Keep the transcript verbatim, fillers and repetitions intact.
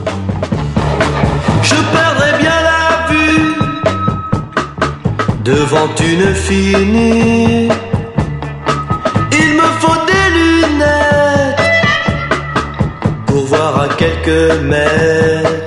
Je perdrais bien la vue devant une fille nue. Il me faut des lunettes pour voir à quelques mètres.